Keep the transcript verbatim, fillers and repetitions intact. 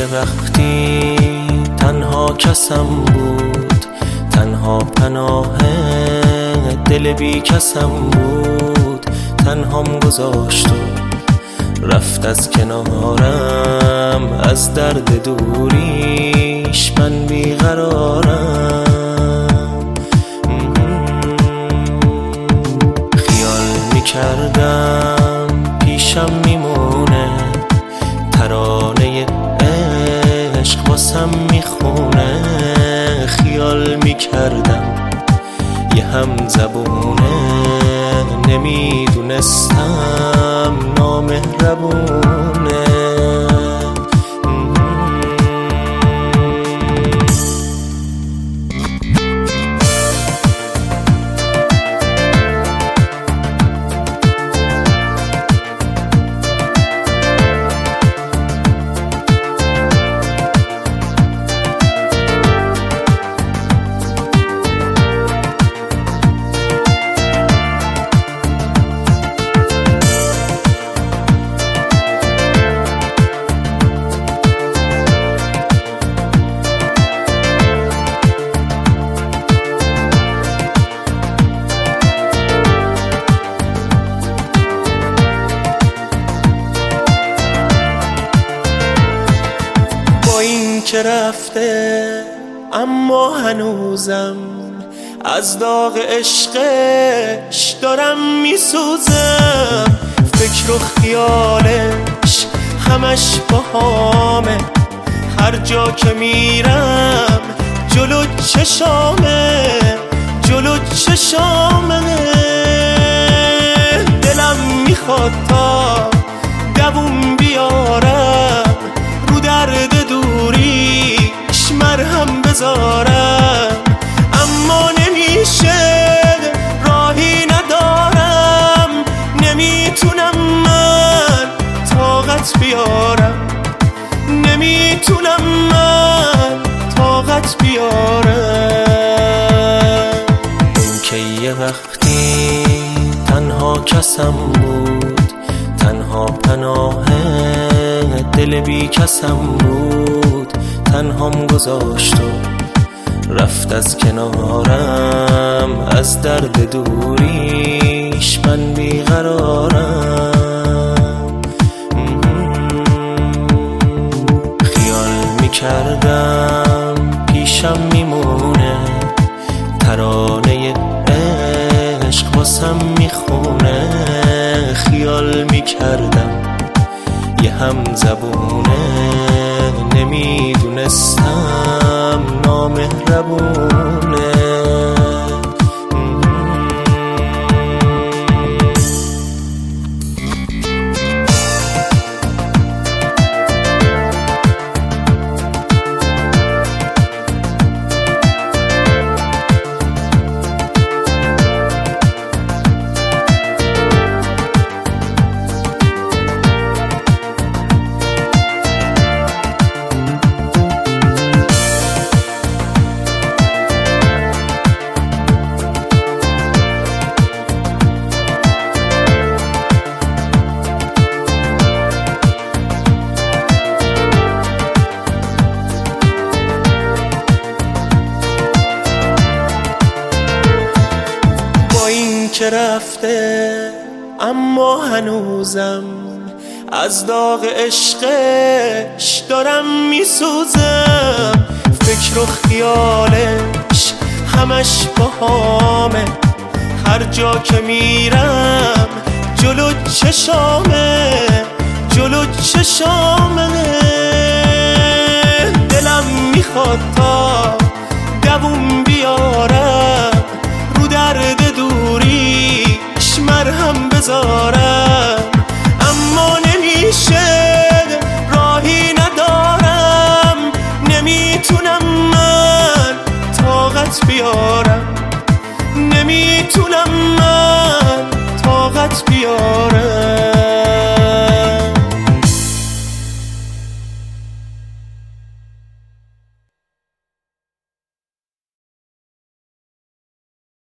وقتی تنها کسم بود، تنها پناه دل بی کسم بود، تنهام گذاشت و رفت از کنارم، از درد دوریش من بیقرارم. خیال میکردم پیشم میمونه، ترانه عشق واسم میخونه. خیال میکردم یه هم زبونه، نمیدونستم نامهربونه. که رفته اما هنوزم از داغ عشقش دارم میسوزم. فکر و خیالش همش باهامه، هر جا که میرم جلو چشامه، جلو چشامه. دلم میخواد تا دووم بیارم، رو درد دوریش مرهم بذارم، اما نمیشه، راهی ندارم، نمیتونم من طاقت بیارم، نمیتونم من طاقت بیارم. اون که یه وقتی تنها کسم بود، تنها پناه دل بی کسم بود، تنهام گذاشت و رفت از کنارم، از درد دوریش من بیقرارم. خیال میکردم پیشم میمونه، ترانه عشق واسم میخونه. خیال میکردم یه هم زبونه، نمیدونستم نامهربونه. که رفته اما هنوزم از داغ عشقش دارم میسوزم. فکر و خیالش همش باهامه، هر جا که میرم جلو چشامه، جلو چشامه. دلم میخواد تا دووم بیارم، رو درد دوریش مرهم بذارم،